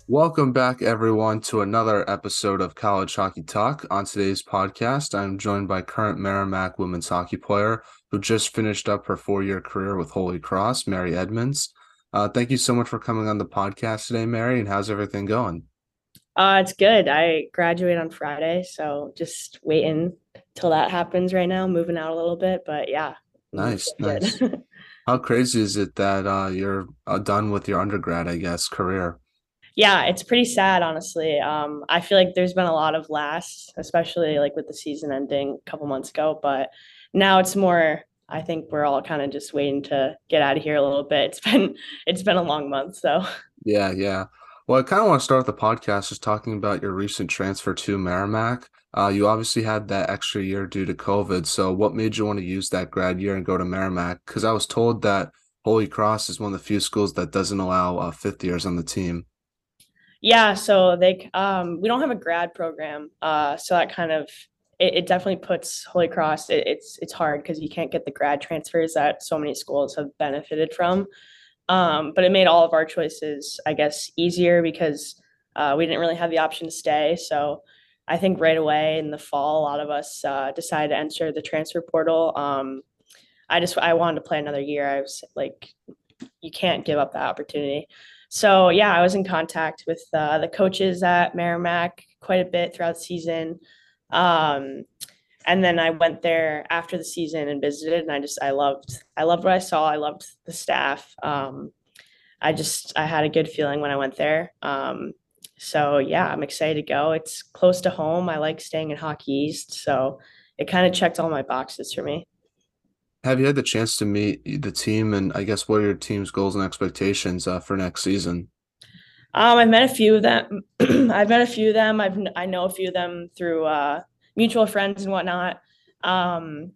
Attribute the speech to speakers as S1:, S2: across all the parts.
S1: Welcome back, everyone, to another episode of College Hockey Talk. On today's podcast, I'm joined by current Merrimack women's hockey player who just finished up her 4-year career with Holy Cross, Mary Edmonds. Thank you so much for coming on the podcast today, Mary, and how's everything going?
S2: It's good. I graduate on Friday, so just waiting till that happens right now, moving out a little bit, but yeah,
S1: Nice,
S2: feeling
S1: nice.
S2: good.
S1: How crazy is it that you're done with your undergrad, I guess, career?
S2: Yeah, it's pretty sad, honestly. I feel like there's been a lot of lasts, especially like with the season ending a couple months ago, but now it's more, I think we're all kind of just waiting to get out of here a little bit. It's been a long month, so
S1: Yeah, yeah. Well, I kind of want to start the podcast just talking about your recent transfer to Merrimack. You obviously had that extra year due to COVID. So, what made you want to use that grad year and go to Merrimack? Because I was told that Holy Cross is one of the few schools that doesn't allow fifth years on the team.
S2: yeah, so we don't have a grad program. So that kind of it definitely puts Holy Cross it's hard because you can't get the grad transfers that so many schools have benefited from. But it made all of our choices, I guess, easier because we didn't really have the option to stay. So I think right away in the fall, a lot of us decided to enter the transfer portal. I wanted to play another year. I was like, you can't give up that opportunity. So yeah, I was in contact with the coaches at Merrimack quite a bit throughout the season. Um, and then I went there after the season and visited, and I loved what I saw. I loved the staff. I had a good feeling when I went there. So yeah, I'm excited to go. It's close to home. I like staying in Hockey East, so it kind of checked all my boxes for me.
S1: Have you had the chance to meet the team, and I guess what are your team's goals and expectations for next season?
S2: I've met a few of them. I've met a few of them. I know a few of them through mutual friends and whatnot. Um,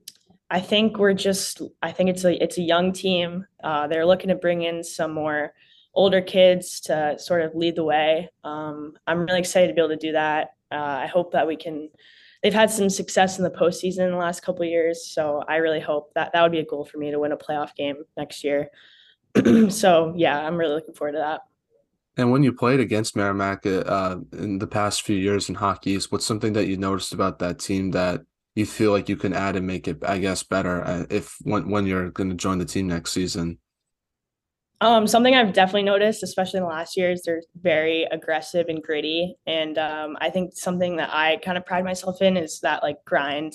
S2: I think it's a young team. They're looking to bring in some more older kids to sort of lead the way. I'm really excited to be able to do that. I hope that we can. They've had some success in the postseason in the last couple of years, so I really hope that that would be a goal for me to win a playoff game next year. So yeah, I'm really looking forward to that.
S1: And when you played against Merrimack in the past few years in hockey, what's something that you noticed about that team that you feel like you can add and make it, I guess, better if when you're going to join the team next season?
S2: Something I've definitely noticed, especially in the last year, is they're very aggressive and gritty. And I think something that I kind of pride myself in is that like grind.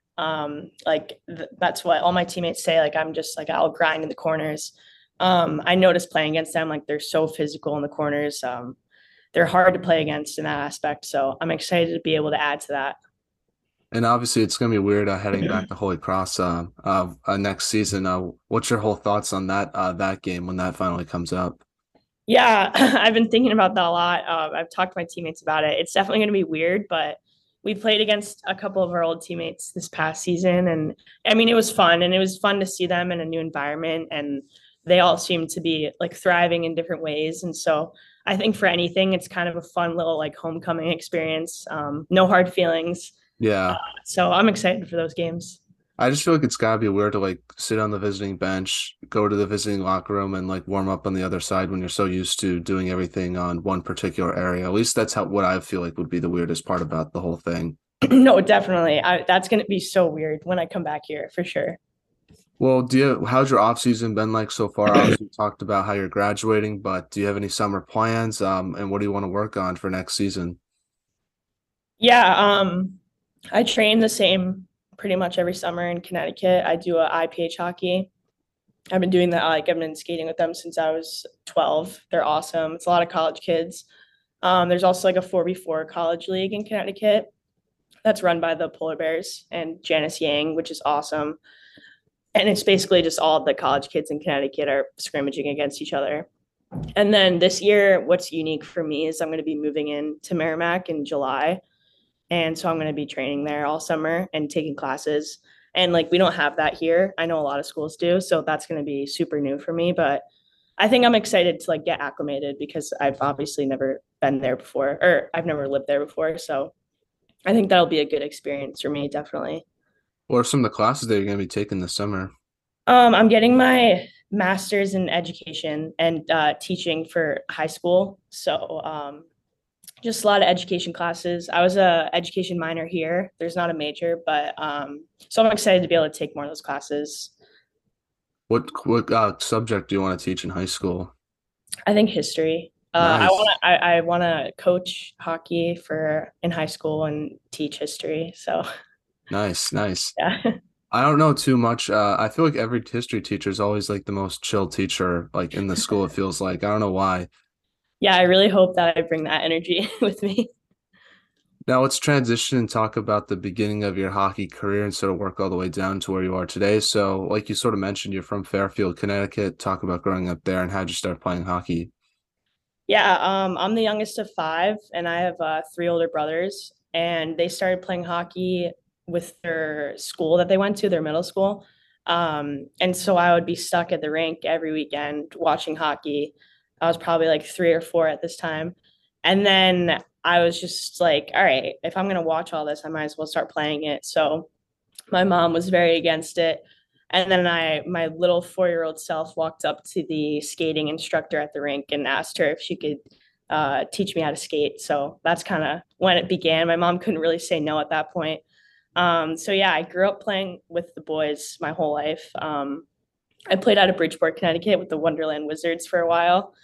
S2: That's what all my teammates say. Like I'm just like I'll grind in the corners. I noticed playing against them, like they're so physical in the corners. They're hard to play against in that aspect. So I'm excited to be able to add to that.
S1: And obviously, it's going to be weird heading back to Holy Cross next season. What's your whole thoughts on that game when that finally comes up?
S2: Yeah, I've been thinking about that a lot. I've talked to my teammates about it. It's definitely going to be weird, but we played against a couple of our old teammates this past season, and I mean, it was fun, and it was fun to see them in a new environment, and they all seem to be like thriving in different ways. And so, I think for anything, it's kind of a fun little like homecoming experience. No hard feelings.
S1: Yeah.
S2: So I'm excited for those games.
S1: I just feel like it's gotta be weird to like sit on the visiting bench, go to the visiting locker room, and like warm up on the other side when you're so used to doing everything on one particular area. At least that's how what I feel like would be the weirdest part about the whole thing.
S2: No, definitely. That's going to be so weird when I come back here for sure.
S1: Well, how's your off season been like so far? Obviously, you talked about how you're graduating, but do you have any summer plans? And what do you want to work on for next season?
S2: Yeah, I train the same pretty much every summer in Connecticut. I do a IPH hockey. I've been doing that. Like I've been skating with them since I was 12. They're awesome. It's a lot of college kids. There's also like a 4v4 college league in Connecticut that's run by the Polar Bears and Janice Yang, which is awesome. And it's basically just all the college kids in Connecticut are scrimmaging against each other. And then this year, what's unique for me is I'm going to be moving in to Merrimack in July. And so I'm going to be training there all summer and taking classes. And like we don't have that here. I know a lot of schools do. So that's going to be super new for me. But I think I'm excited to like get acclimated because I've obviously never been there before or I've never lived there before. So I think that'll be a good experience for me, definitely.
S1: What are some of the classes that you're going to be taking this summer?
S2: I'm getting my master's in education and teaching for high school. So just a lot of education classes. I was a education minor here. There's not a major, but so I'm excited to be able to take more of those classes.
S1: What subject do you want to teach in high school?
S2: I think history.
S1: Nice,
S2: I want to coach hockey for in high school and teach history. So
S1: nice.
S2: yeah.
S1: I don't know too much. I feel like every history teacher is always like the most chill teacher, like in the school. It feels like I don't know why.
S2: Yeah, I really hope that I bring that energy with me.
S1: Now let's transition and talk about the beginning of your hockey career and sort of work all the way down to where you are today. So, like you sort of mentioned, you're from Fairfield, Connecticut. Talk about growing up there and how'd you start playing hockey?
S2: Yeah, I'm the youngest of five, and I have three older brothers, and they started playing hockey with their school that they went to, their middle school. And so I would be stuck at the rink every weekend watching hockey. I was probably like three or four at this time. And then I was just like, all right, if I'm going to watch all this, I might as well start playing it. So my mom was very against it. And then my little 4-year-old self walked up to the skating instructor at the rink and asked her if she could teach me how to skate. So that's kind of when it began. My mom couldn't really say no at that point. So yeah, I grew up playing with the boys my whole life. I played out of Bridgeport, Connecticut with the Wonderland Wizards for a while.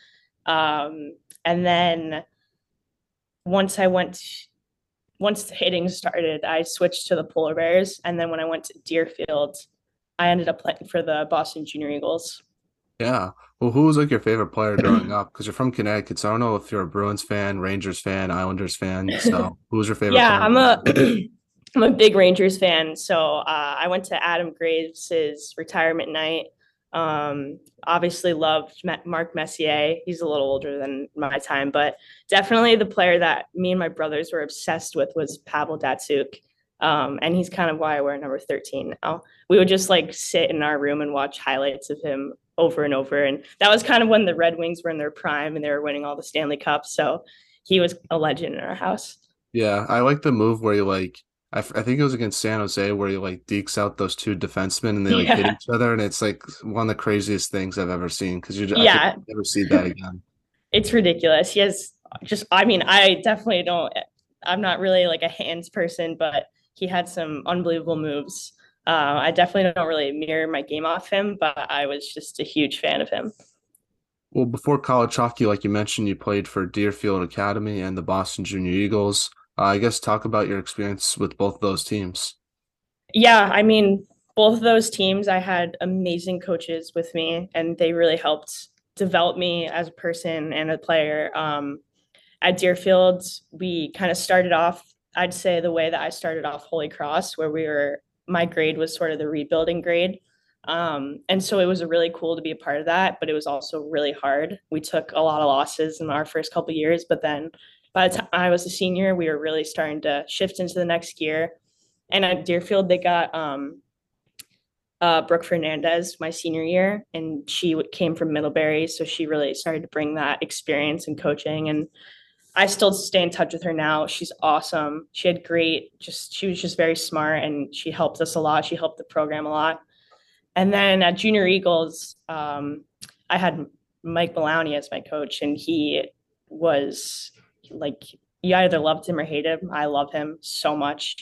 S2: And then once I went once the hitting started, I switched to the Polar Bears. And then when I went to Deerfield, I ended up playing for the Boston Junior Eagles.
S1: Yeah. Well, who was like your favorite player growing up? Because you're from Connecticut, so I don't know if you're a Bruins fan, Rangers fan, Islanders fan. So, who was your favorite
S2: Yeah,
S1: player growing up?
S2: I'm a big Rangers fan. So I went to Adam Graves's retirement night. Obviously loved Mark Messier. He's a little older than my time, but definitely the player that me and my brothers were obsessed with was Pavel Datsuk. And he's kind of why I wear number 13 now. We would just like sit in our room and watch highlights of him over and over. And that was kind of when the Red Wings were in their prime and they were winning all the Stanley Cups. So he was a legend in our house.
S1: Yeah, I like the move where you like I think it was against San Jose where he like dekes out those two defensemen and they like hit
S2: Yeah.
S1: each other and it's like one of the craziest things I've ever seen because I feel
S2: Yeah.
S1: like you never see that again.
S2: It's ridiculous. He has just, I mean, I definitely don't, I'm not really like a hands person, but he had some unbelievable moves. I definitely don't really mirror my game off him, but I was just a huge fan of him.
S1: Well, before college hockey, like you mentioned, you played for Deerfield Academy and the Boston Junior Eagles. I guess talk about your experience with both of those teams.
S2: Yeah, I mean, both of those teams, I had amazing coaches with me, and they really helped develop me as a person and a player. At Deerfield, we kind of started off, I'd say the way that I started off Holy Cross, where my grade was sort of the rebuilding grade. And so it was really cool to be a part of that, but it was also really hard. We took a lot of losses in our first couple of years, but then by the time I was a senior, we were really starting to shift into the next gear. And at Deerfield, they got Brooke Fernandez my senior year, and she came from Middlebury, so she really started to bring that experience and coaching. And I still stay in touch with her now. She's awesome. She was just very smart, and she helped us a lot. She helped the program a lot. And then at Junior Eagles, I had Mike Maloney as my coach, and he was like, you either loved him or hated him. I love him so much.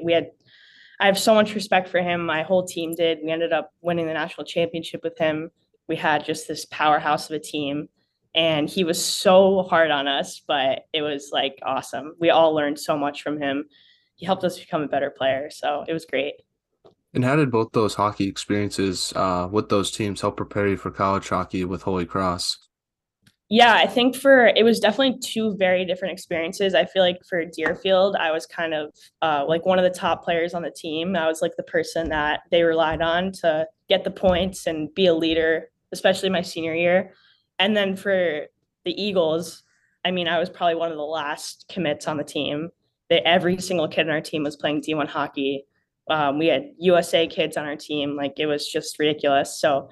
S2: I have so much respect for him. My whole team did. We ended up winning the national championship with him. We had just this powerhouse of a team. And he was so hard on us, but it was like awesome. We all learned so much from him. He helped us become a better player. So it was great.
S1: And how did both those hockey experiences with those teams help prepare you for college hockey with Holy Cross?
S2: Yeah, I think it was definitely two very different experiences. I feel like for Deerfield, I was kind of like one of the top players on the team. I was like the person that they relied on to get the points and be a leader, especially my senior year. And then for the Eagles, I mean, I was probably one of the last commits on the team. Every single kid on our team was playing D1 hockey. We had USA kids on our team. Like it was just ridiculous. So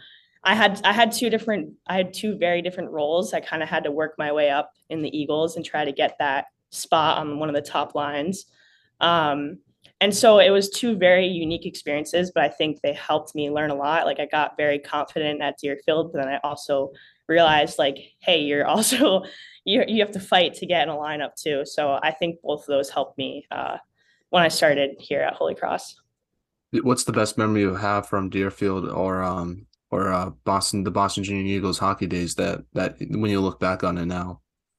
S2: I had two very different roles. I kind of had to work my way up in the Eagles and try to get that spot on one of the top lines. Um, And so it was two very unique experiences, but I think they helped me learn a lot. Like I got very confident at Deerfield, but then I also realized like, hey, you're also you have to fight to get in a lineup too. So I think both of those helped me when I started here at Holy Cross.
S1: What's the best memory you have from Deerfield or Boston, the Boston Junior Eagles hockey days that when you look back on it now?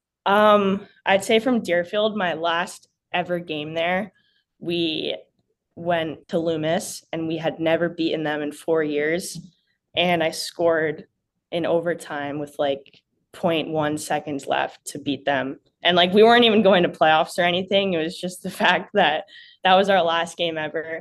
S2: I'd say from Deerfield, my last ever game there, we went to Loomis and we had never beaten them in 4 years. And I scored in overtime with like zero point 0.1 seconds left to beat them. And like we weren't even going to playoffs or anything. It was just the fact that that was our last game ever.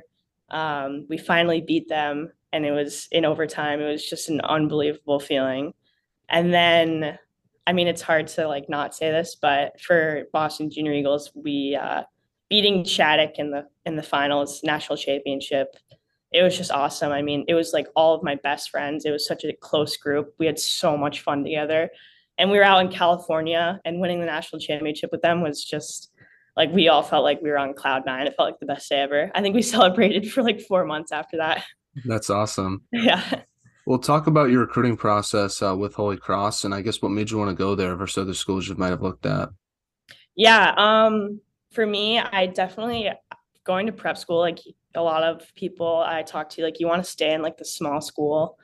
S2: We finally beat them and it was in overtime. It was just an unbelievable feeling. And then, I mean, it's hard to like not say this, but for Boston Junior Eagles, we beating Shattuck in the finals national championship. It was just awesome. I mean, it was like all of my best friends. It was such a close group. We had so much fun together. And we were out in California and winning the national championship with them was just like we all felt like we were on cloud nine. It felt like the best day ever. I think we celebrated for like 4 months after that.
S1: That's awesome.
S2: Yeah.
S1: We'll talk about your recruiting process with Holy Cross, and I guess what made you want to go there versus other schools you might have looked at.
S2: Yeah. For me, I definitely going to prep school, like a lot of people I talk to, like you want to stay in like the small school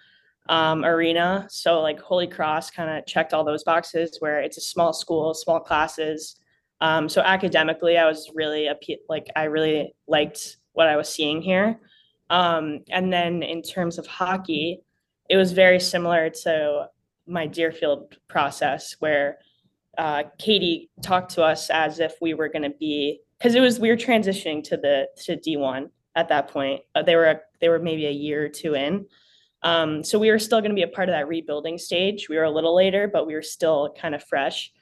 S2: arena. So like Holy Cross kind of checked all those boxes where it's a small school, small classes. So academically, I was really like I really liked what I was seeing here. And then in terms of hockey, it was very similar to my Deerfield process where Katie talked to us as if we were going to be because it was we were transitioning to D1 at that point. They were maybe a year or two in, so we were still going to be a part of that rebuilding stage. We were a little later, but we were still kind of fresh.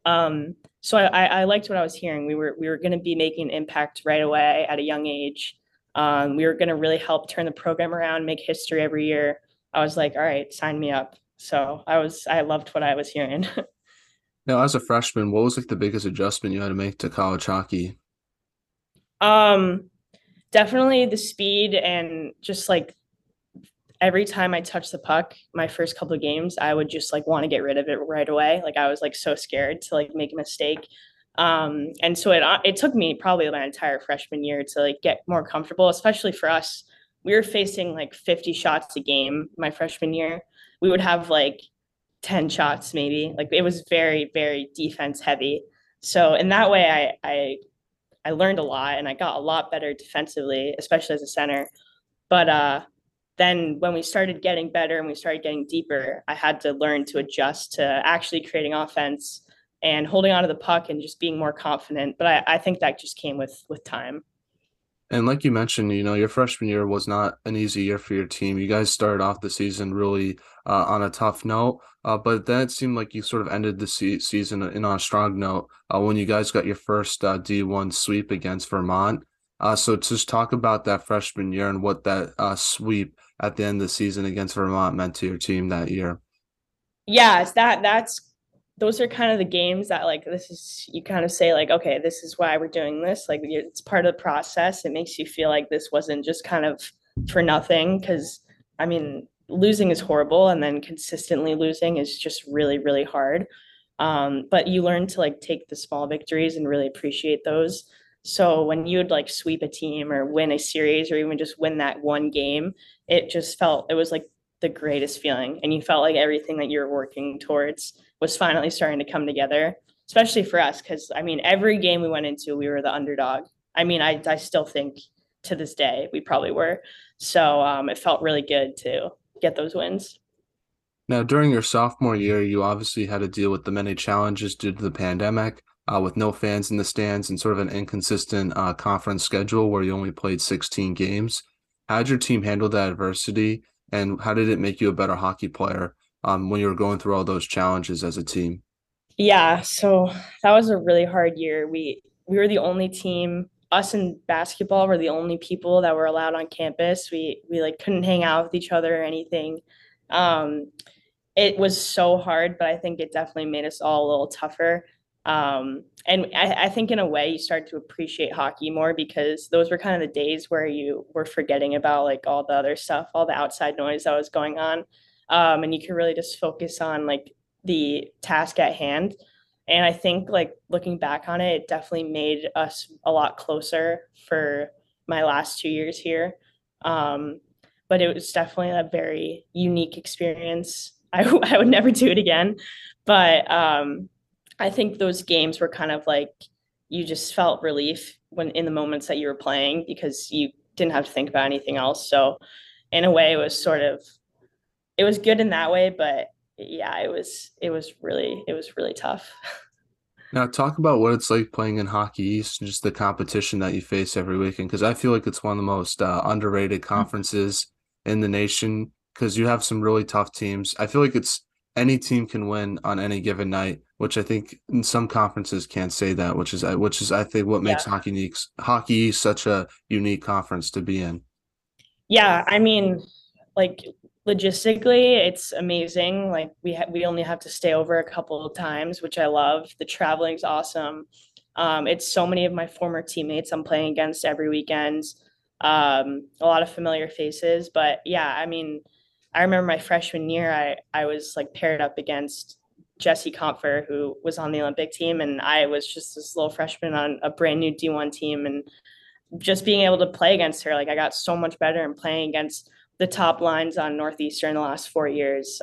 S2: So I liked what I was hearing. We were going to be making an impact right away at a young age. We were going to really help turn the program around, make history every year. I was like, all right, sign me up. So I loved what I was hearing.
S1: Now, as a freshman, what was like the biggest adjustment you had to make to college hockey?
S2: um, Definitely the speed and just like every time I touched the puck, my first couple of games, I would just like want to get rid of it right away. Like I was like so scared to like make a mistake. And so it took me probably my entire freshman year to like get more comfortable, especially for us. We were facing like 50 shots a game my freshman year. We would have like 10 shots maybe. Like it was very, very defense heavy. So in that way, I learned a lot and I got a lot better defensively, especially as a center. But then when we started getting better and we started getting deeper, I had to learn to adjust to actually creating offense and holding onto the puck and just being more confident. But I think that just came with time.
S1: And like you mentioned, your freshman year was not an easy year for your team. You guys started off the season really on a tough note, but then it seemed like you sort of ended the season on a strong note when you guys got your first D1 sweep against Vermont. So just talk about that freshman year and what that sweep at the end of the season against Vermont meant to your team that year.
S2: Yeah, it's that's those are kind of the games that like this is you kind of say like okay, this is why we're doing this. Like it's part of the process. It makes you feel like this wasn't just kind of for nothing because I mean losing is horrible and then consistently losing is just really really hard. But you learn to like take the small victories and really appreciate those. So when you would like sweep a team or win a series or even just win that one game, it just felt it was like the greatest feeling and you felt like everything that you're working towards was finally starting to come together, especially for us because I mean every game we went into we were the underdog. I mean I still think to this day we probably were. So it felt really good to get those wins.
S1: Now, during your sophomore year, you obviously had to deal with the many challenges due to the pandemic, with no fans in the stands and sort of an inconsistent conference schedule where you only played 16 games. How did your team handle that adversity, and how did it make you a better hockey player when you were going through all those challenges as a team?
S2: Yeah, so that was a really hard year. We were the only team, us in basketball were the only people that were allowed on campus. We like couldn't hang out with each other or anything. Um, it was so hard, but I think it definitely made us all a little tougher. And I think in a way you start to appreciate hockey more because those were kind of the days where you were forgetting about like all the other stuff, all the outside noise that was going on. And you could really just focus on like the task at hand. And I think like looking back on it, it definitely made us a lot closer for my last 2 years here. Um, but it was definitely a very unique experience. I would never do it again. But I think those games were kind of like you just felt relief when in the moments that you were playing because you didn't have to think about anything else. So in a way it was sort of it was good in that way, but yeah, it was really tough.
S1: Now, talk about what it's like playing in Hockey East and just the competition that you face every weekend, because I feel like it's one of the most underrated conferences in the nation because you have some really tough teams. I feel like it's any team can win on any given night, which I think in some conferences can't say that, which is I think what makes
S2: Yeah.
S1: Hockey East such a unique conference to be in.
S2: Yeah, I mean, like logistically, it's amazing. Like we only have to stay over a couple of times, which I love. The traveling's awesome. It's so many of my former teammates I'm playing against every weekend. A lot of familiar faces, but yeah, I mean, I remember my freshman year, I was like paired up against Jesse Compher, who was on the Olympic team, and I was just this little freshman on a brand new D1 team, and just being able to play against her, like I got so much better in playing against the top lines on Northeastern the last 4 years.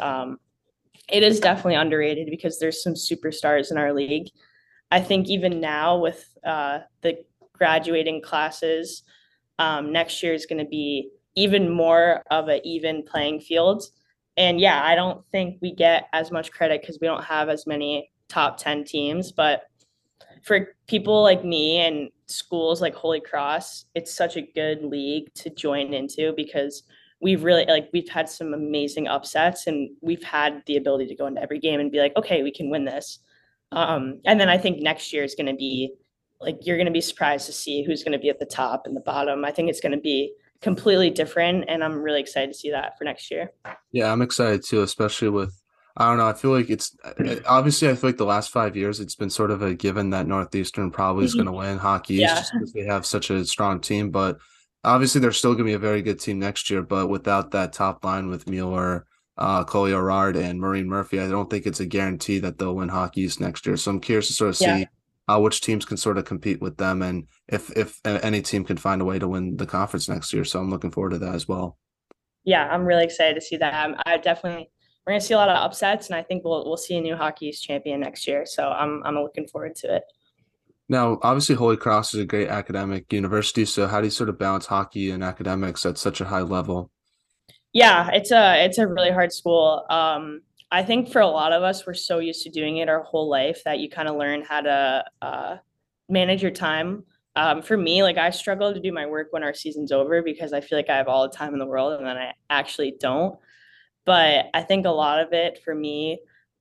S2: It is definitely underrated because there's some superstars in our league. I think even now with the graduating classes, next year is going to be even more of an even playing field. And yeah, I don't think we get as much credit because we don't have as many top 10 teams, but for people like me and schools like Holy Cross, it's such a good league to join into because we've had some amazing upsets and we've had the ability to go into every game and be like, okay, we can win this. And then I think next year is going to be like you're going to be surprised to see who's going to be at the top and the bottom. I think it's going to be completely different, and I'm really excited to see that for next year.
S1: Yeah, I'm excited too, especially with I don't know. I feel like it's obviously I feel like the last 5 years it's been sort of a given that Northeastern probably is going to win Hockey East
S2: Yeah.
S1: just because they have such a strong team. But obviously they're still going to be a very good team next year. But without that top line with Mueller, Collier and Maureen Murphy, I don't think it's a guarantee that they'll win Hockey East next year. So I'm curious to sort of
S2: Yeah.
S1: see which teams can sort of compete with them and if any team can find a way to win the conference next year. So I'm looking forward to that as well.
S2: Yeah, I'm really excited to see that. I definitely we're gonna see a lot of upsets, and I think we'll see a new Hockey East champion next year. So I'm looking forward to it.
S1: Now, obviously, Holy Cross is a great academic university. So, how do you sort of balance hockey and academics at such a high level?
S2: Yeah, it's a really hard school. I think for a lot of us, we're so used to doing it our whole life that you kind of learn how to manage your time. For me, like I struggle to do my work when our season's over because I feel like I have all the time in the world, and then I actually don't. But I think a lot of it for me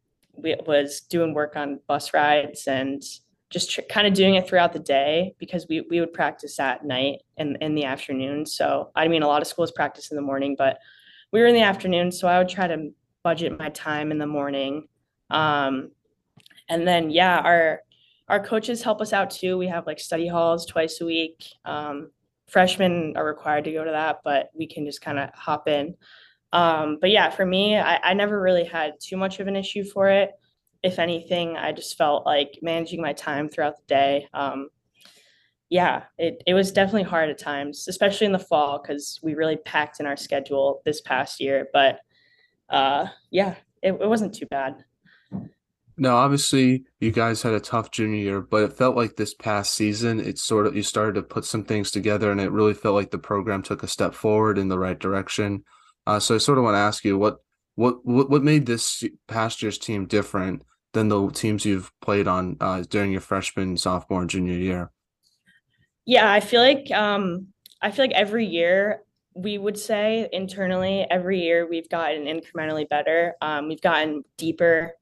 S2: was doing work on bus rides and just kind of doing it throughout the day because we would practice at night and in the afternoon. So I mean, a lot of schools practice in the morning, but we were in the afternoon, so I would try to budget my time in the morning. Um, and then yeah, our coaches help us out too. We have like study halls twice a week. Freshmen are required to go to that, but we can just kind of hop in. But yeah, for me, I never really had too much of an issue for it. If anything, I just felt like managing my time throughout the day. Yeah, it was definitely hard at times, especially in the fall because we really packed in our schedule this past year. But yeah, it wasn't too bad.
S1: Now, obviously, you guys had a tough junior year, but it felt like this past season, it's sort of you started to put some things together, and it really felt like the program took a step forward in the right direction. So I sort of want to ask you what made this past year's team different than the teams you've played on during your freshman, sophomore, and junior year?
S2: Yeah, I feel like every year we would say internally, every year we've gotten incrementally better. We've gotten deeper.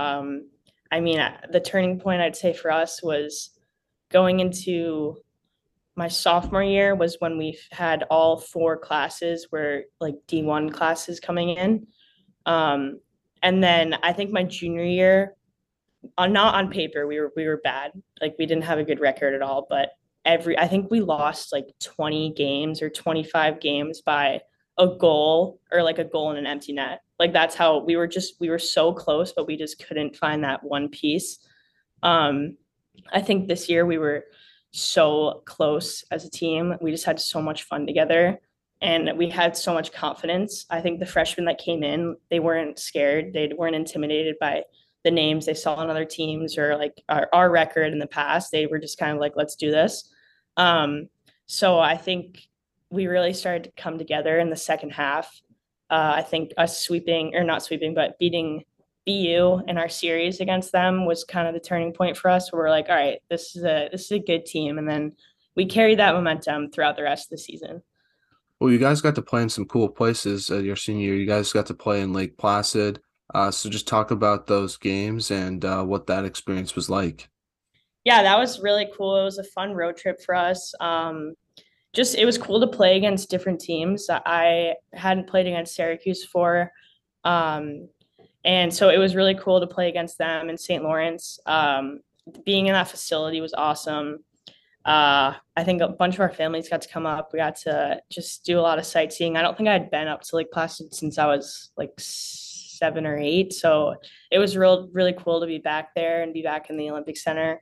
S2: I mean, the turning point I'd say for us was going into my sophomore year was when we had all four classes were like D1 classes coming in. Um, and then I think my junior year not on paper, we were bad. Like we didn't have a good record at all, but I think we lost like 20 games or 25 games by a goal or like a goal in an empty net. Like that's how we were so close, but we just couldn't find that one piece. Um, I think this year we were so close as a team. We just had so much fun together and we had so much confidence. I think the freshmen that came in, they weren't scared. They weren't intimidated by the names they saw on other teams or like our record in the past. They were just kind of like, let's do this. Um, so I think we really started to come together in the second half. I think us sweeping or not sweeping, but beating BU in our series against them was kind of the turning point for us. Where we're like, all right, this is a good team, and then we carried that momentum throughout the rest of the season.
S1: Well, you guys got to play in some cool places your senior year. You guys got to play in Lake Placid. So just talk about those games and what that experience was like.
S2: Yeah, that was really cool. It was a fun road trip for us. Just it was cool to play against different teams. I hadn't played against Syracuse before. Um, And so it was really cool to play against them in St. Lawrence. Being in that facility was awesome. I think a bunch of our families got to come up. We got to just do a lot of sightseeing. I don't think I had been up to Lake Placid since I was like 7 or 8. So it was really cool to be back there and be back in the Olympic Center.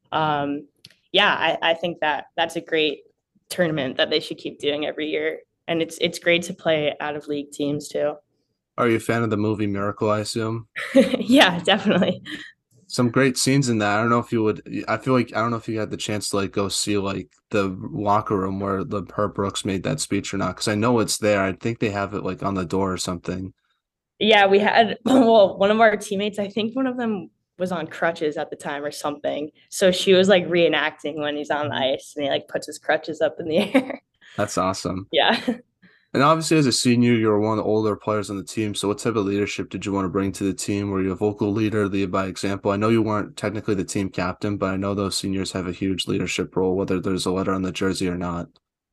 S2: Um, yeah, I think that that's a great tournament that they should keep doing every year. And it's great to play out of league teams too.
S1: Are you a fan of the movie Miracle, I assume?
S2: Yeah, definitely.
S1: Some great scenes in that. I don't know if you would. I feel like I don't know if you had the chance to like go see like the locker room where the Herb Brooks made that speech or not, because I know it's there. I think they have it like on the door or something.
S2: Yeah, we had well, one of our teammates, I think one of them was on crutches at the time or something. So she was like reenacting when he's on the ice and he like puts his crutches up in the air.
S1: That's awesome.
S2: Yeah.
S1: And obviously, as a senior, you're one of the older players on the team. So, what type of leadership did you want to bring to the team? Were you a vocal leader, lead by example? I know you weren't technically the team captain, but I know those seniors have a huge leadership role, whether there's a letter on the jersey or not.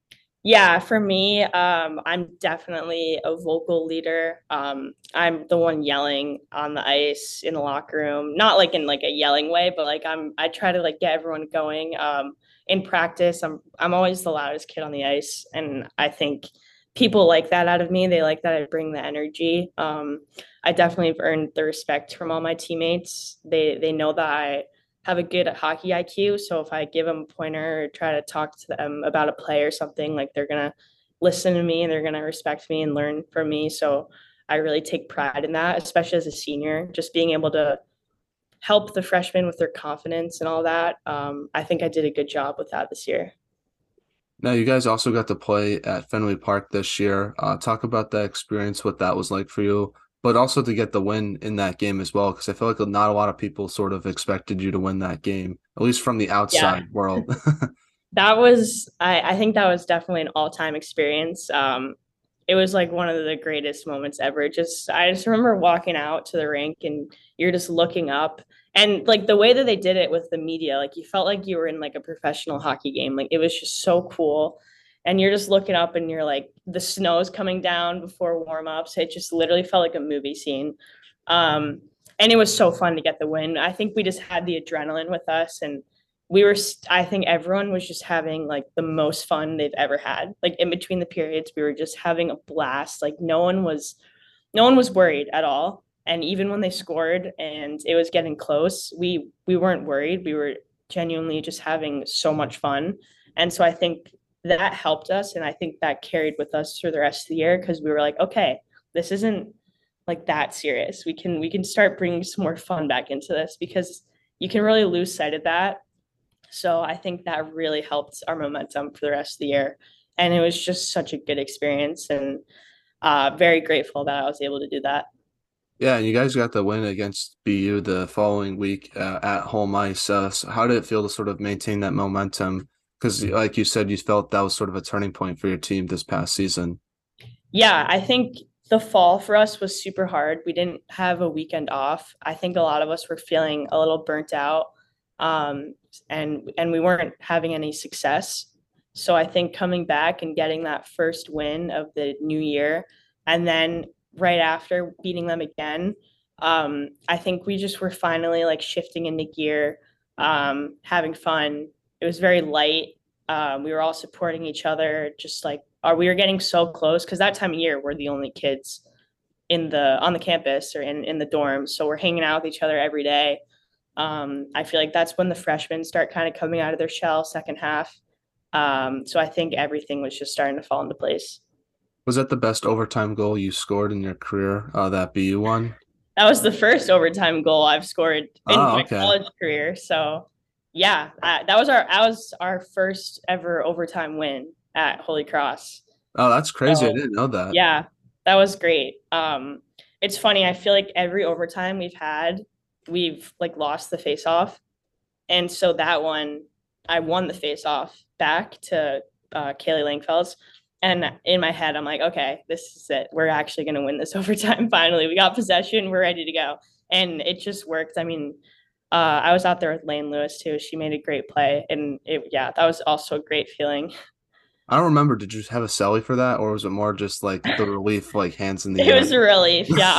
S2: Yeah, for me, I'm definitely a vocal leader. I'm the one yelling on the ice in the locker room, not like in like a yelling way, but like I try to like get everyone going. In practice, I'm always the loudest kid on the ice, and I think people like that out of me. They like that I bring the energy. I definitely have earned the respect from all my teammates. They know that I have a good hockey IQ. So if I give them a pointer or try to talk to them about a play or something, like they're gonna listen to me and they're gonna respect me and learn from me. So I really take pride in that, especially as a senior, just being able to help the freshmen with their confidence and all that. I think I did a good job with that this year.
S1: Now, you guys also got to play at Fenway Park this year. Talk about that experience, what that was like for you, but also to get the win in that game as well, because I feel like not a lot of people sort of expected you to win that game, at least from the
S2: Yeah,
S1: outside world.
S2: that was I think that was definitely an all-time experience. It was like one of the greatest moments ever. Just I just remember walking out to the rink and you're just looking up and like the way that they did it with the media, like you felt like you were in like a professional hockey game. Like it was just so cool. And you're just looking up and you're like the snow's coming down before warm-ups. It just literally felt like a movie scene. Um, and it was so fun to get the win. I think we just had the adrenaline with us and I think everyone was just having like the most fun they've ever had. Like in between the periods, we were just having a blast. Like no one was worried at all. And even when they scored and it was getting close, we weren't worried. We were genuinely just having so much fun. And so I think that helped us and I think that carried with us through the rest of the year because we were like, okay, this isn't like that serious. We can start bringing some more fun back into this because you can really lose sight of that. So I think that really helped our momentum for the rest of the year. And it was just such a good experience and very grateful that I was able to do that.
S1: Yeah, and you guys got the win against BU the following week at home ice. So how did it feel to sort of maintain that momentum? Because, like you said, you felt that was sort of a turning point for your team this past season.
S2: Yeah, I think the fall for us was super hard. We didn't have a weekend off. I think a lot of us were feeling a little burnt out, and we weren't having any success. So I think coming back and getting that first win of the new year, and then right after beating them again, I think we just were finally like shifting into gear, having fun. It was very light. We were all supporting each other, just like we were getting so close because that time of year we're the only kids in the on the campus or in the dorms, so we're hanging out with each other every day. I feel like that's when the freshmen start kind of coming out of their shell second half. So I think everything was just starting to fall into place.
S1: Was that the best overtime goal you scored in your career, that BU one?
S2: That was the first overtime goal I've scored in
S1: Oh,
S2: my
S1: okay.
S2: college career. So yeah, that was our first ever overtime win at Holy Cross.
S1: Oh, that's crazy. I
S2: So
S1: didn't know that.
S2: yeah, that was great. It's funny. I feel like every overtime we've had, we've like lost the face off, and so that one, I won the face off back to Kaylee Langfels. And in my head, I'm like, okay, this is it. We're actually going to win this overtime. Finally, we got possession. We're ready to go. And it just worked. I mean, I was out there with Lane Lewis too. She made a great play. And yeah, that was also a great feeling.
S1: I don't remember. Did you have a celly for that, or was it more just like the relief, like hands in the
S2: It
S1: air?
S2: was a relief. Yeah,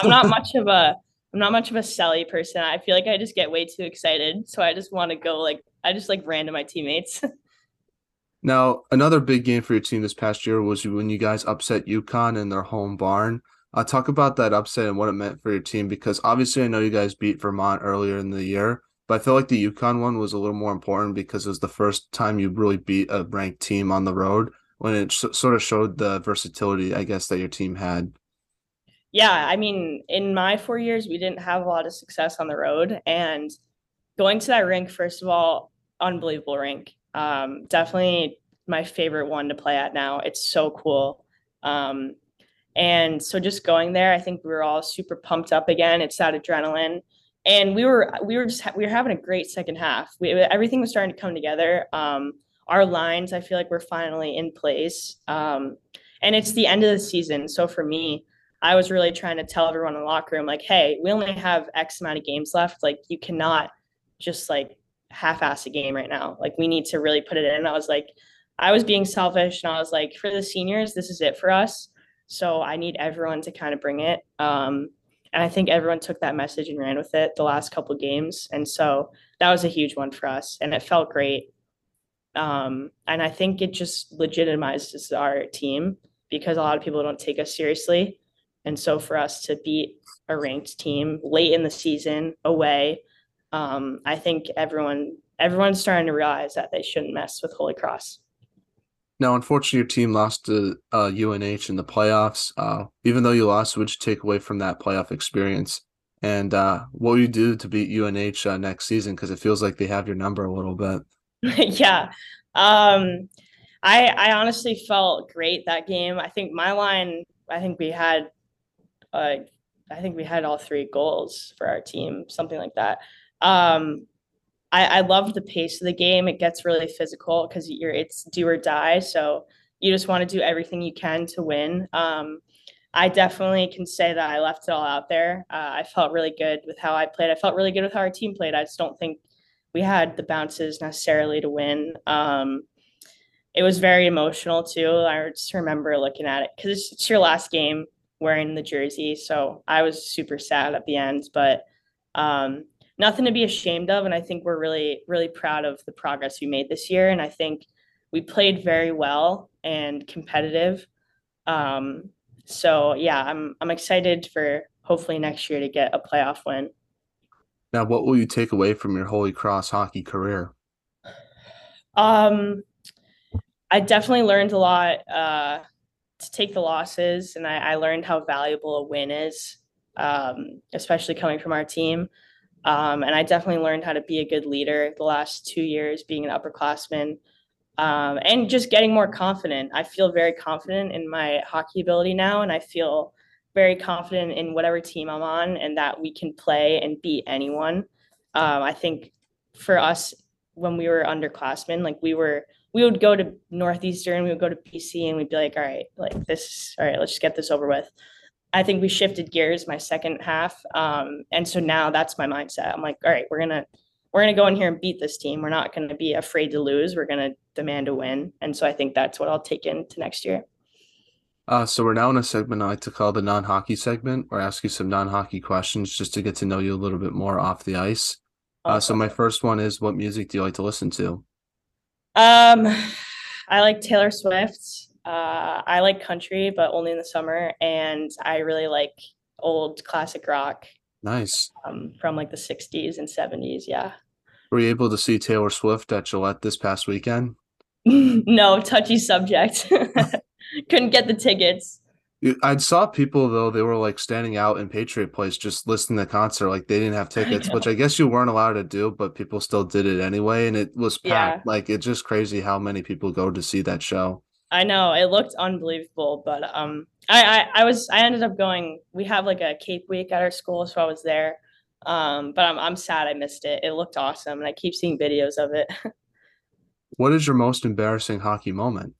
S2: I'm not much of a Sally person. I feel like I just get way too excited. So I just want to go like I just like ran to my teammates.
S1: Now, another big game for your team this past year was when you guys upset UConn in their home barn. Talk about that upset and what it meant for your team, because obviously I know you guys beat Vermont earlier in the year, but I feel like the UConn one was a little more important because it was the first time you really beat a ranked team on the road when it sort of showed the versatility, I guess, that your team had.
S2: Yeah, I mean, in my 4 years, we didn't have a lot of success on the road. And going to that rink, first of all, unbelievable rink. Definitely my favorite one to play at now. It's so cool. Um, and so just going there, I think we were all super pumped up again. It's that adrenaline. And we were having a great second half. Everything was starting to come together. Our lines, I feel like we're finally in place. And it's the end of the season. So for me, I was really trying to tell everyone in the locker room, like, hey, we only have X amount of games left. Like, you cannot just like half-ass a game right now. Like, we need to really put it in. I was being selfish, and I was like, for the seniors, this is it for us. So I need everyone to kind of bring it. And I think everyone took that message and ran with it the last couple of games. And so that was a huge one for us, and it felt great. And I think it just legitimizes our team because a lot of people don't take us seriously. And so for us to beat a ranked team late in the season away, I think everyone's starting to realize that they shouldn't mess with Holy Cross.
S1: Now, unfortunately, your team lost to UNH in the playoffs. Even though you lost, what would you take away from that playoff experience? And what will you do to beat UNH next season? Because it feels like they have your number a little bit.
S2: Yeah. Um, I honestly felt great that game. I think my line, uh, I think we had all three goals for our team, something like that. Um, I love the pace of the game. It gets really physical because it's do or die. So you just want to do everything you can to win. I definitely can say that I left it all out there. I felt really good with how I played. I felt really good with how our team played. I just don't think we had the bounces necessarily to win. It was very emotional too. I just remember looking at it because it's your last game wearing the jersey. So I was super sad at the end, but um, nothing to be ashamed of. And I think we're really, really proud of the progress we made this year. And I think we played very well and competitive. Um, so yeah, I'm excited for hopefully next year to get a playoff win.
S1: Now, what will you take away from your Holy Cross hockey career?
S2: Um, I definitely learned a lot to take the losses, and I learned how valuable a win is, especially coming from our team. And I definitely learned how to be a good leader the last 2 years, being an upperclassman, and just getting more confident. I feel very confident in my hockey ability now, and I feel very confident in whatever team I'm on, and that we can play and beat anyone. I think for us, when we were underclassmen, like we would go to Northeastern, we would go to BC, and we'd be like, all right, like this, all right, let's just get this over with. I think we shifted gears my second half, and so now that's my mindset. I'm like, all right, we're gonna go in here and beat this team. We're not gonna be afraid to lose. We're gonna demand a win, and so I think that's what I'll take into next year.
S1: So we're now in a segment I like to call the non-hockey segment, where I ask you some non-hockey questions just to get to know you a little bit more off the ice. So
S2: Awesome.
S1: my first one is, what music do you like to listen to?
S2: Um, I like Taylor Swift. I like country, but only in the summer, and I really like old classic rock
S1: Nice.
S2: from like the 60s and 70s. Yeah.
S1: Were you able to see Taylor Swift at Gillette this past weekend?
S2: No, touchy subject. Couldn't get the tickets.
S1: I saw people though, they were like standing out in Patriot Place just listening to the concert, like they didn't have
S2: I
S1: tickets, which
S2: know.
S1: I guess you weren't allowed to do, but people still did it anyway, and it was packed.
S2: Yeah,
S1: Like it's just crazy how many people go to see that show.
S2: I know. It looked unbelievable, but I ended up going. We have like a Cape Week at our school, so I was there. But I'm sad I missed it. It looked awesome, and I keep seeing videos of it.
S1: What is your most embarrassing hockey moment?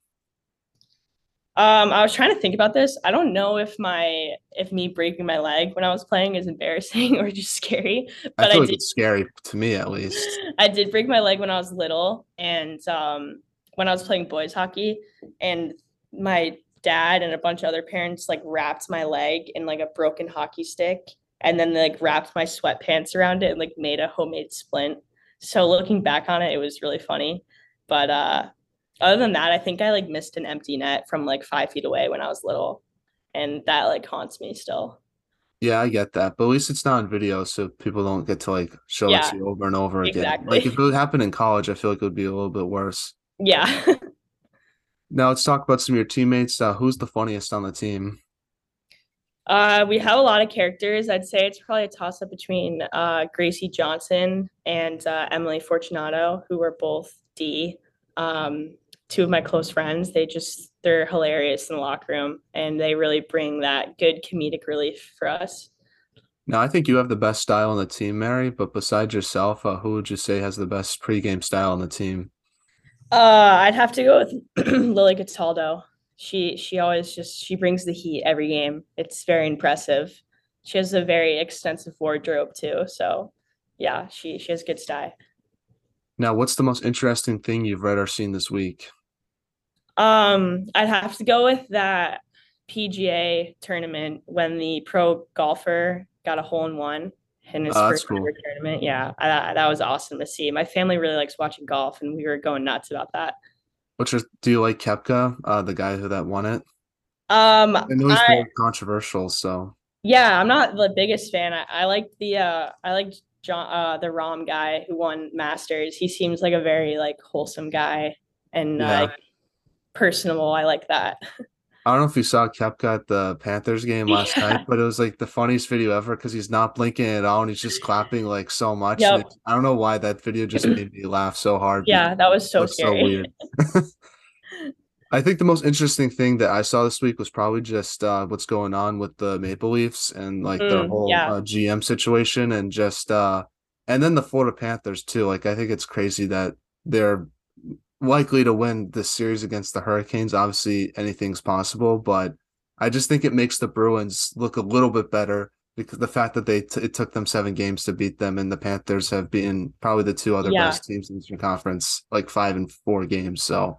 S2: I was trying to think about this. I don't know if me breaking my leg when I was playing is embarrassing or just scary,
S1: I
S2: but
S1: feel like it's scary to me at least.
S2: I did break my leg when I was little, and when I was playing boys hockey, and my dad and a bunch of other parents like wrapped my leg in like a broken hockey stick, and then they like wrapped my sweatpants around it and like made a homemade splint. So looking back on it, it was really funny. But other than that, I think I like missed an empty net from like 5 feet away when I was little, and that like haunts me still.
S1: Yeah, I get that, but at least it's not on video, so people don't get to like show it
S2: Yeah,
S1: to you over and over again. Like if
S2: exactly.
S1: it would happen in college, I feel like it would be a little bit worse.
S2: Yeah.
S1: Now let's talk about some of your teammates. Who's the funniest on the team?
S2: We have a lot of characters. I'd say it's probably a toss up between Gracie Johnson and Emily Fortunato, who were both D. Two of my close friends. They're hilarious in the locker room, and they really bring that good comedic relief for us.
S1: Now I think you have the best style on the team, Mary, but besides yourself, who would you say has the best pregame style on the team?
S2: I'd have to go with Lily Cataldo. She always she brings the heat every game. It's very impressive. She has a very extensive wardrobe too. So yeah, she has good style.
S1: Now, what's the most interesting thing you've read or seen this week?
S2: I'd have to go with that PGA tournament when the pro golfer got a hole in one in his
S1: That's
S2: first ever
S1: cool.
S2: tournament. Yeah, that was awesome to see. My family really likes watching golf, and we were going nuts about that.
S1: Do you like Kepka, the guy who that won it?
S2: Um,
S1: I know he's
S2: I
S1: very controversial, so
S2: Yeah, I'm not the biggest fan. I like I like John the Rom guy who won Masters. He seems like a very like wholesome guy and
S1: yeah.
S2: personable. I like that.
S1: I don't know if you saw Kepka at the Panthers game last night,
S2: Yeah.
S1: but it was like the funniest video ever because he's not blinking at all and he's just clapping like so much. And
S2: Yep.
S1: I don't know why that video just made me laugh so hard because
S2: Yeah, that was
S1: it
S2: so
S1: looks so
S2: scary.
S1: weird. I think the most interesting thing that I saw this week was probably just what's going on with the Maple Leafs and like their whole
S2: Yeah.
S1: GM situation and just and then the Florida Panthers too. Like I think it's crazy that they're likely to win this series against the Hurricanes. Obviously, anything's possible, but I just think it makes the Bruins look a little bit better because the fact that it took them 7 games to beat them, and the Panthers have been probably the two other
S2: Yeah.
S1: best teams in the Eastern Conference, like 5 and 4 games. So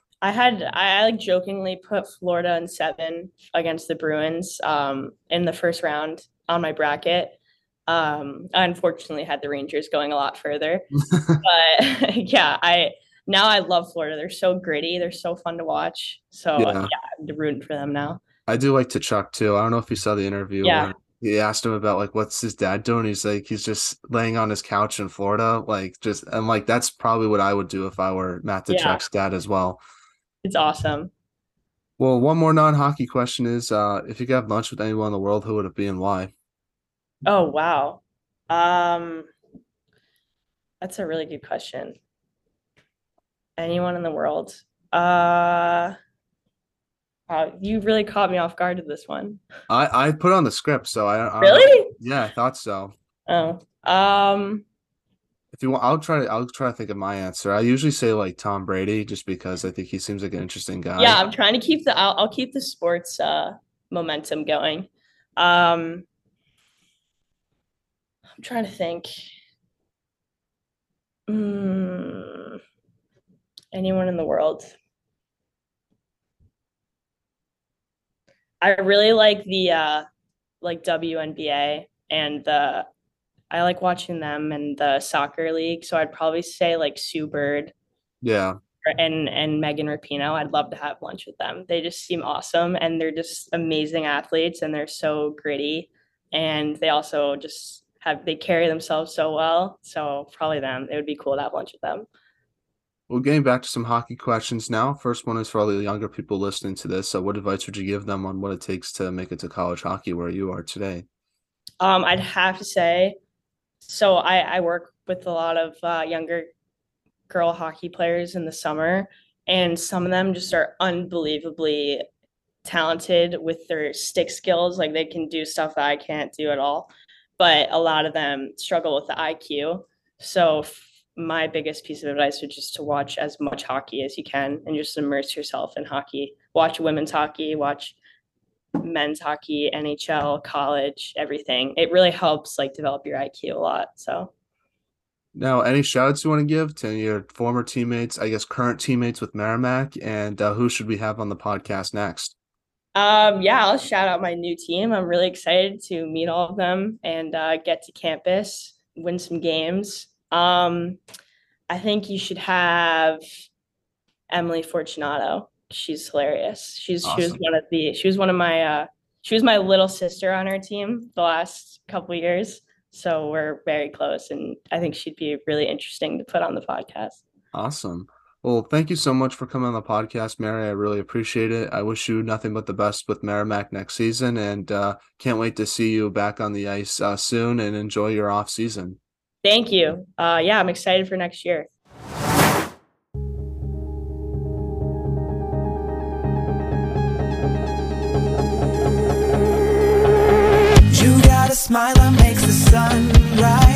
S2: I like jokingly put Florida in 7 against the Bruins in the first round on my bracket. I unfortunately had the Rangers going a lot further. But yeah, I now I love Florida. They're so gritty. They're so fun to watch. So
S1: yeah,
S2: yeah, I'm rooting for them now.
S1: I do like to Chuck too. I don't know if you saw the interview
S2: Yeah,
S1: where he asked him about like what's his dad doing. He's like he's just laying on his couch in Florida, like just I'm like that's probably what I would do if I were Matt
S2: yeah,
S1: Chuck's dad as well.
S2: it's awesome.
S1: Well, one more non-hockey question is if you could have lunch with anyone in the world, who would it be and why?
S2: Oh wow. Um, that's a really good question. Anyone in the world? Uh, wow, you really caught me off guard with this one.
S1: I put on the script, so I don't know.
S2: Really?
S1: Yeah, I thought so.
S2: Oh,
S1: If you want, I'll try to think of my answer. I usually say like Tom Brady just because I think he seems like an interesting
S2: yeah,
S1: guy.
S2: I'm trying to keep I'll keep the sports momentum going. Um, I'm trying to think. Mm, anyone in the world? I really like the like WNBA and the I like watching them and the soccer league. So I'd probably say like Sue Bird
S1: Yeah.
S2: and Megan Rapinoe. I'd love to have lunch with them. They just seem awesome and they're just amazing athletes and they're so gritty and they also just have they carry themselves so well. So probably them. It would be cool to have lunch with them.
S1: Well, getting back to some hockey questions now. First one is for all the younger people listening to this. So what advice would you give them on what it takes to make it to college hockey where you are today?
S2: I'd have to say, so I work with a lot of younger girl hockey players in the summer, and some of them just are unbelievably talented with their stick skills. Like they can do stuff that I can't do at all. But a lot of them struggle with the IQ. So my biggest piece of advice would just to watch as much hockey as you can and just immerse yourself in hockey. Watch women's hockey, watch men's hockey, NHL, college, everything. It really helps like develop your IQ a lot. So
S1: Now, any shout outs you want to give to your former teammates, I guess current teammates with Merrimack, and who should we have on the podcast next?
S2: yeah, I'll shout out my new team. I'm really excited to meet all of them and get to campus, win some games. I think you should have Emily Fortunato. She's hilarious.
S1: Awesome.
S2: She was my little sister on our team the last couple years. So we're very close and I think she'd be really interesting to put on the podcast.
S1: Awesome. Well, thank you so much for coming on the podcast, Mary. I really appreciate it. I wish you nothing but the best with Merrimack next season and can't wait to see you back on the ice soon and enjoy your off season.
S2: Thank you. Yeah, I'm excited for next year.
S3: You got a smile that makes the sun rise.